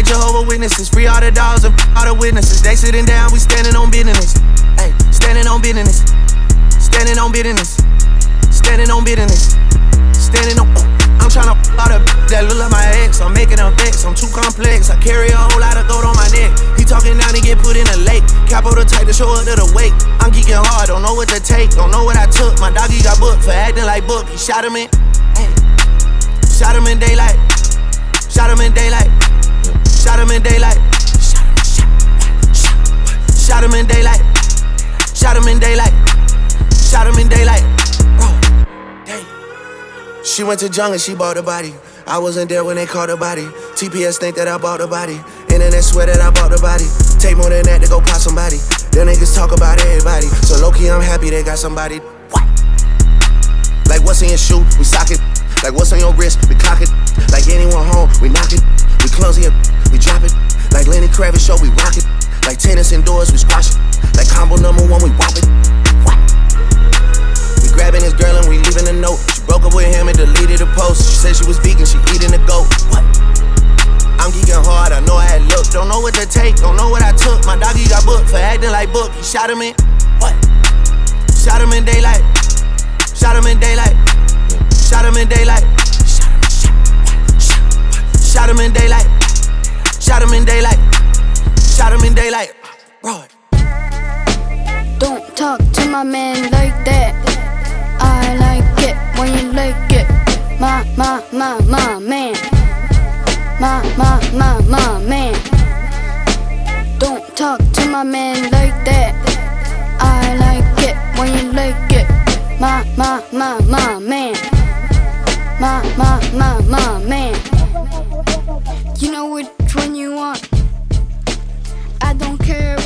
Jehovah's Witnesses. Free all the dogs and all the witnesses. They sitting down, we standing on business. Hey, standing on business. Standing on business. Standing on business. Standing on. I'm tryna all the that look like my ex. I'm making them vex. I'm too complex. I carry a whole lot of gold on my neck. He talking down and get put in a lake. Capo the type to show up to the wake. I'm geeking hard, don't know what to take. Don't know what I took. My doggy got booked for acting like Book. He shot him in. Hey. Shot him in daylight. Shot him in daylight. Shot him in daylight. Shot him in daylight. Shot him in daylight. Shot him in daylight. Bro, day. She went to Jung and she bought the body. I wasn't there when they caught the body. TPS think that I bought the body. Internet swear that I bought the body. Take more than that to go pop somebody. Them niggas talk about everybody. So low-key I'm happy they got somebody. What? Like what's in your shoe? We sock it. Like what's on your wrist? We cock it. Like anyone home? We knock it. We clumsy, we drop it. Like Lenny Kravitz show, we rock it. Like tennis indoors, we squash it. Like combo number 1, we whop it. What? We grabbing this girl and we leaving a note. She broke up with him and deleted the post. She said she was vegan, she eating a goat. What? I'm geeking hard, I know I had look. Don't know what to take, don't know what I took. My doggy got booked for acting like Book. He shot him in. What? Shot him in daylight. Shot him in daylight. Shot him in daylight. Shot him in daylight. Shot him in daylight. Shot him in daylight. Bro. Don't talk to my man like that. I like it when you like it. My man. My man. Don't talk to my man like that. I like it when you like it. My man. My man. You know which one you want. I don't care